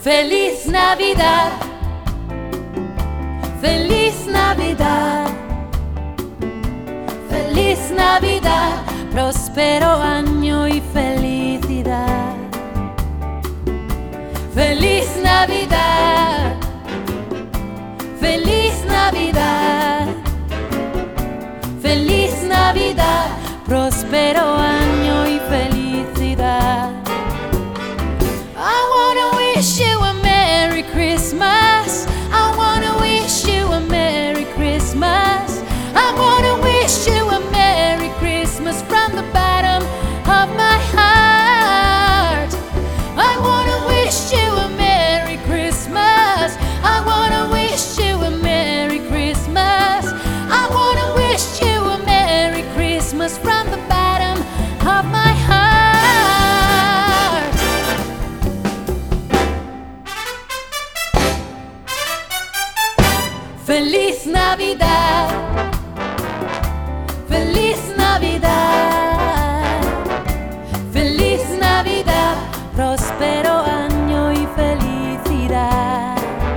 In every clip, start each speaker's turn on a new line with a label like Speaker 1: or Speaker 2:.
Speaker 1: Feliz Navidad, feliz Navidad, feliz Navidad, próspero año y felicidad. Feliz Navidad, feliz Navidad, feliz Navidad, próspero año y felicidad. I wanna wish you a Merry Christmas. I wanna wish you a Merry Christmas. I wanna wish you a Merry Christmas from the bottom of my heart. I wanna wish you a Merry Christmas. I wanna wish you a Merry Christmas. I wanna wish you a Merry Christmas from the bottom of my heart. Feliz Navidad, feliz Navidad, feliz Navidad, próspero año y felicidad.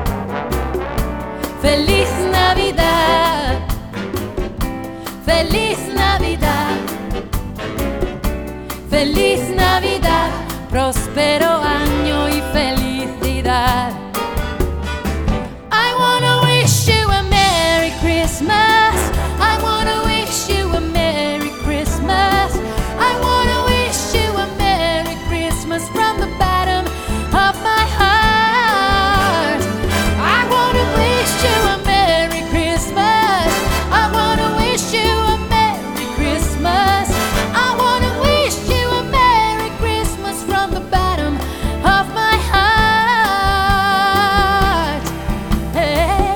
Speaker 1: Feliz Navidad, feliz Navidad, feliz Navidad, próspero año y felicidad. I wanna wish you a Merry Christmas. I wanna wish you a Merry Christmas. I wanna wish you a Merry Christmas from the bottom of my heart. I wanna wish you a Merry Christmas. I wanna wish you a Merry Christmas. I wanna wish you a Merry Christmas from the bottom of my heart. Hey.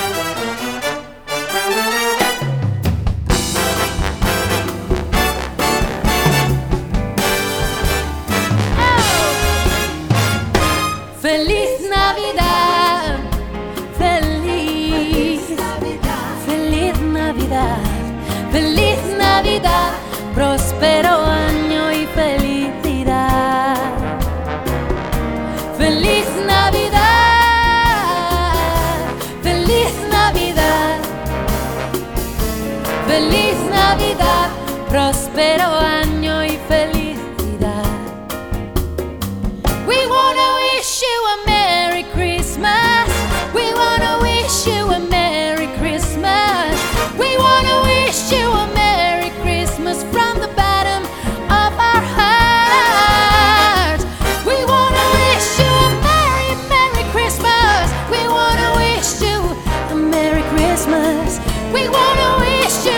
Speaker 1: Feliz Navidad, feliz Navidad, feliz Navidad, feliz Navidad, próspero año y felicidad. Feliz Navidad, feliz Navidad, feliz Navidad, próspero año y felicidad. We wanna wish you a Merry Christmas. We wanna wish you a Merry Christmas. We wanna wish you a Merry Christmas from the bottom of our heart. We wanna wish you a Merry, Merry Christmas. We wanna wish you a Merry Christmas. We wanna wish you